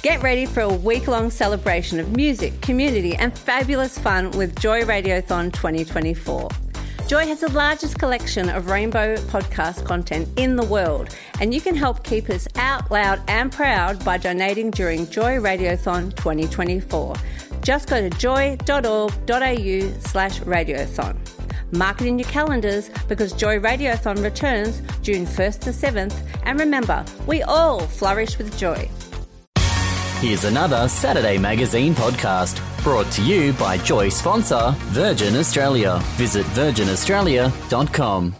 Get ready for a week-long celebration of music, community and fabulous fun with Joy Radiothon 2024. Joy has the largest collection of rainbow podcast content in the world, and you can help keep us out loud and proud by donating during Joy Radiothon 2024. Just go to joy.org.au/radiothon. Mark it in your calendars because Joy Radiothon returns June 1st to 7th, and remember, we all flourish with joy. Here's another Saturday Magazine podcast brought to you by Joy sponsor Virgin Australia. Visit virginaustralia.com.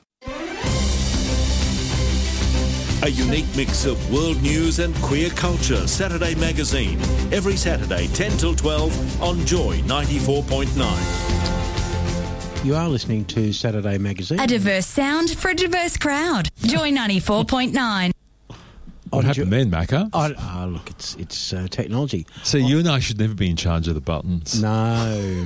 A unique mix of world news and queer culture. Saturday Magazine. Every Saturday, 10 till 12 on Joy 94.9. You are listening to Saturday Magazine. A diverse sound for a diverse crowd. Joy 94.9. What happened then, Macca? Look, it's technology. So you and I should never be in charge of the buttons. No.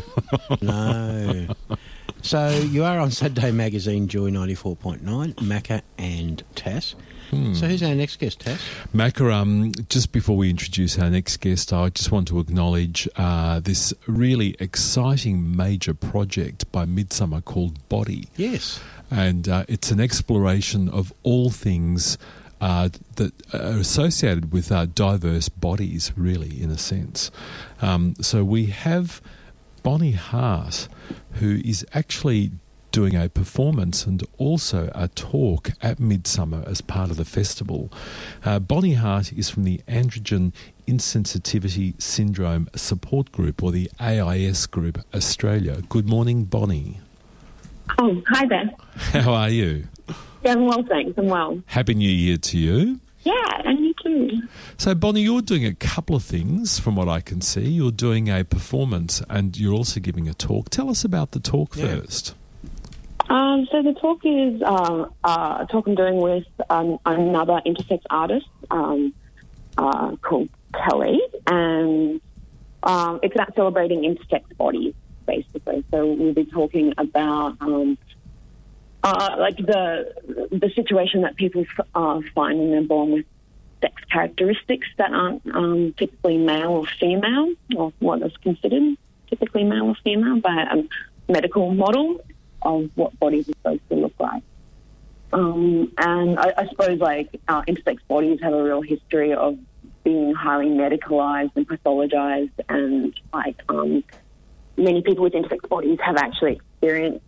So you are on Saturday Magazine, Joy 94.9, Macca and Tass. So who's our next guest, Tass? Macca, just before we introduce our next guest, I just want to acknowledge this really exciting major project by Midsummer called Body. Yes. And it's an exploration of all things that are associated with diverse bodies, really, in a sense. So we have Bonnie Hart, who is actually doing a performance and also a talk at Midsummer as part of the festival. Bonnie Hart is from the Androgen Insensitivity Syndrome Support Group, or the AIS Group Australia. Good morning, Bonnie. Oh, hi there. How are you? Yeah, I'm well, thanks. I'm well. Happy New Year to you. Yeah, and you too. So, Bonnie, you're doing a couple of things from what I can see. You're doing a performance and you're also giving a talk. Tell us about the talk first. So the talk is a talk I'm doing with another intersex artist called Kelly, and it's about celebrating intersex bodies, basically. So we'll be talking about like the situation that people find when they're born with sex characteristics that aren't typically male or female, or what is considered typically male or female by a medical model of what bodies are supposed to look like. And I suppose intersex bodies have a real history of being highly medicalised and pathologized, and many people with intersex bodies have actually experienced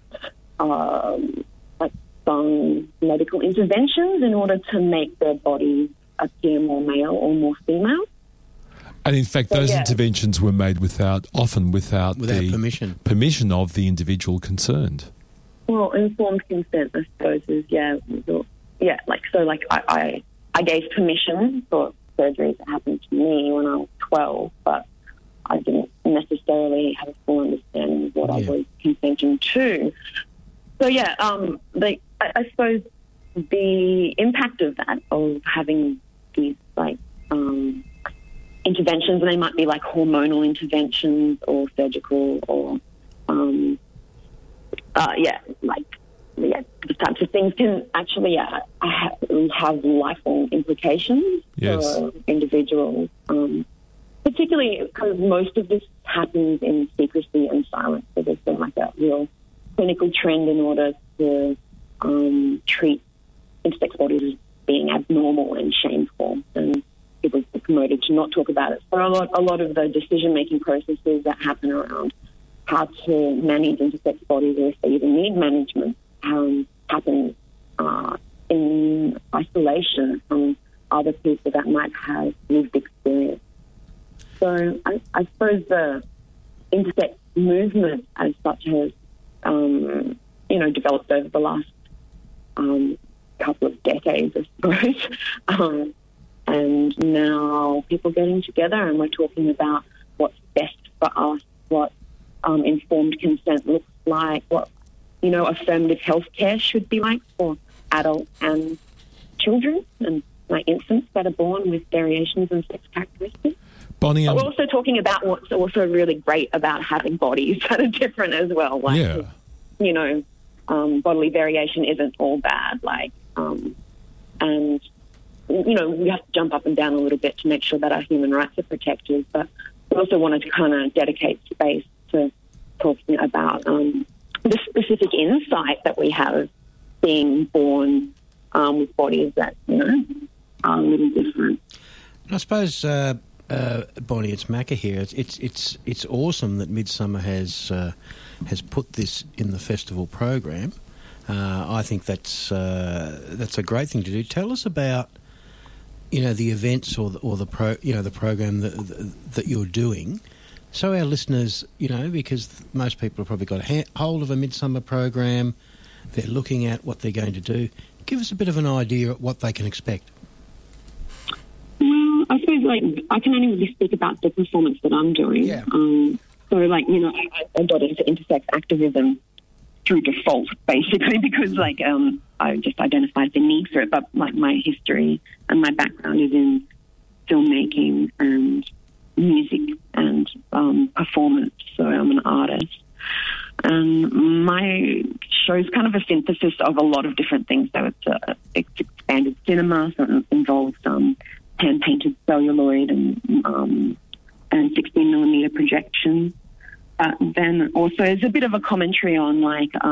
some medical interventions in order to make their bodies appear more male or more female. And in fact, those interventions were made often without the permission of the individual concerned. Well, informed consent, I suppose, is I gave permission for surgeries that happened to me when I was 12, but I didn't necessarily have a full understanding of what I was consenting to. So I suppose the impact of that, of having these interventions, and they might be like hormonal interventions or surgical or these types of things can actually have lifelong implications for individuals, particularly because most of this happens in secrecy and silence. So there's been a real clinical trend in order to treat intersex bodies as being abnormal and shameful, and people are promoted to not talk about it. So a lot of the decision-making processes that happen around how to manage intersex bodies, or if they even need management, happen in isolation from other people that might have lived experience. So I suppose the intersex movement as such has, developed over the last couple of decades, I suppose. And now people getting together and we're talking about what's best for us, what informed consent looks like, what, affirmative healthcare should be like for adults and children and infants that are born with variations in sex characteristics. Bonnie, but we're also talking about what's also really great about having bodies that are different as well. Bodily variation isn't all bad. And we have to jump up and down a little bit to make sure that our human rights are protected, but we also wanted to kind of dedicate space to talking about the specific insight that we have being born with bodies that, are a little different. I suppose, Bonnie, it's Macca here. It's awesome that Midsumma has put this in the festival program. I think that's a great thing to do. Tell us about the events or the program that you're doing, so our listeners, because most people have probably got hold of a Midsumma program, they're looking at what they're going to do. Give us a bit of an idea of what they can expect. Well, I suppose I can only really speak about the performance that I'm doing. Yeah. I got into intersex activism through default, basically, because I just identified the need for it. But my history and my background is in filmmaking and music and performance. So I'm an artist, and my show is kind of a synthesis of a lot of different things. So it's expanded cinema, so it involves hand painted celluloid and 16mm projection. Then also there's a bit of a commentary on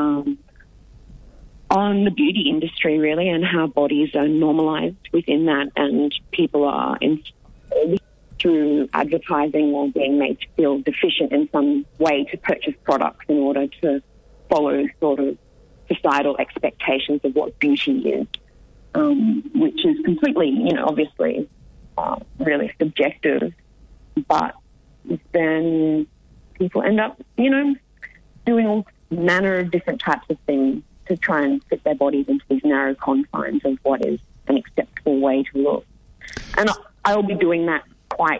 on the beauty industry, really, and how bodies are normalised within that, and people are through advertising or being made to feel deficient in some way to purchase products in order to follow sort of societal expectations of what beauty is, which is completely, obviously really subjective, but then people end up, doing all manner of different types of things to try and fit their bodies into these narrow confines of what is an acceptable way to look. And I'll be doing that quite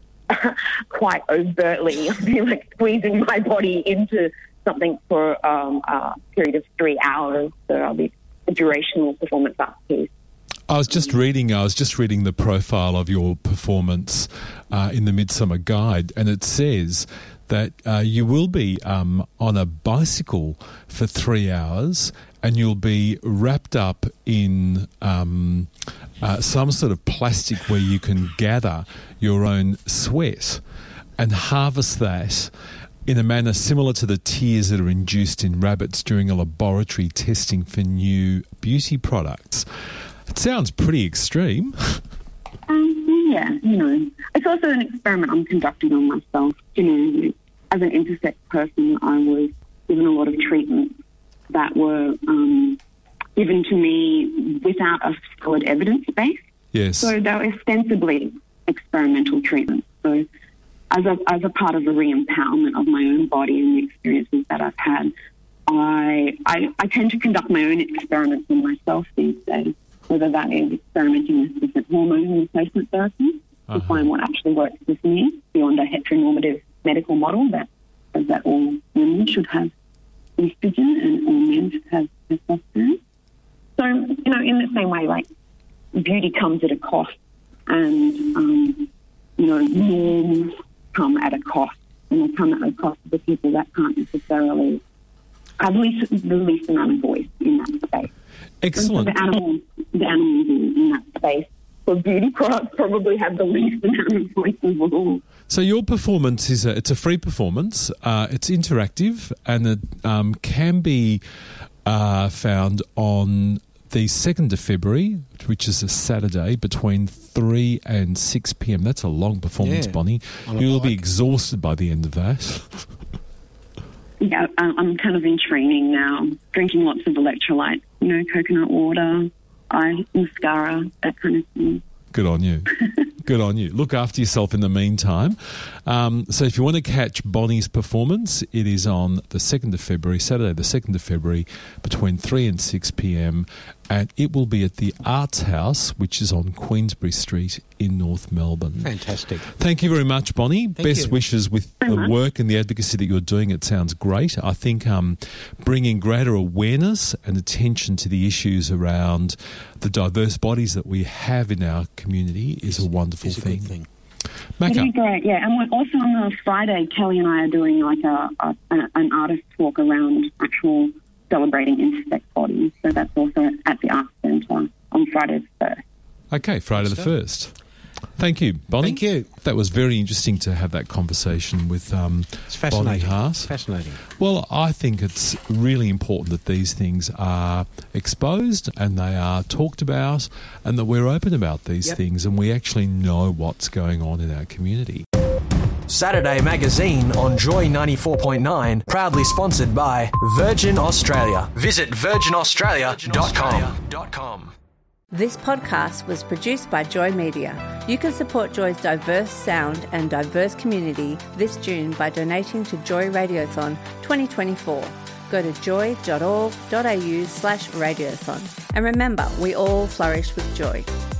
overtly. I'll be squeezing my body into something for a period of 3 hours. So I'll be a durational performance art piece. I was just reading the profile of your performance in the Midsumma Guide, and it says that you will be on a bicycle for 3 hours, and you'll be wrapped up in some sort of plastic where you can gather your own sweat and harvest that in a manner similar to the tears that are induced in rabbits during a laboratory testing for new beauty products. It sounds pretty extreme. Yeah, it's also an experiment I'm conducting on myself. As an intersex person, I was given a lot of treatments that were given to me without a solid evidence base. Yes. So they were ostensibly experimental treatments. So as a part of a re-empowerment of my own body and the experiences that I've had, I tend to conduct my own experiments on myself these days, whether that is experimenting with different hormone replacement therapies to find what actually works with me beyond a heteronormative medical model that says that all women should have estrogen and all men should have testosterone. So, in the same way, beauty comes at a cost, and, norms come at a cost, and they come at a cost of the people that can't necessarily have the least amount of voice in that space. Excellent. And so the animals in that space for beauty products probably have the least amount of voice of all. So your performance it's a free performance. It's interactive, and it can be found on the 2nd of February, which is a Saturday, between 3 and 6 p.m. That's a long performance, Bonnie. You'll be exhausted by the end of that. Yeah, I'm kind of in training now, drinking lots of electrolytes, coconut water, eye mascara, that kind of thing. Good on you. Good on you. Look after yourself in the meantime. So if you want to catch Bonnie's performance, it is on the 2nd of February, Saturday the 2nd of February, between 3 and 6 p.m, and it will be at the Arts House, which is on Queensbury Street in North Melbourne. Fantastic. Thank you very much, Bonnie. Best wishes with the work and the advocacy that you're doing. It sounds great. I think bringing greater awareness and attention to the issues around the diverse bodies that we have in our community is a wonderful thing. It'd be great, yeah. And we're also on a Friday, Kelly and I are doing an artist walk around actual celebrating intersex bodies. So that's also at the Arts Centre on Friday the 1st. Okay, Friday the 1st. Thank you, Bonnie. Thank you. That was very interesting to have that conversation with It's fascinating. Bonnie Haas. Fascinating. Well, I think it's really important that these things are exposed and they are talked about and that we're open about these things and we actually know what's going on in our community. Saturday Magazine on Joy 94.9, proudly sponsored by Virgin Australia. Visit virginaustralia.com. This podcast was produced by Joy Media. You can support Joy's diverse sound and diverse community this June by donating to Joy Radiothon 2024. Go to joy.org.au/radiothon. And remember, we all flourish with joy.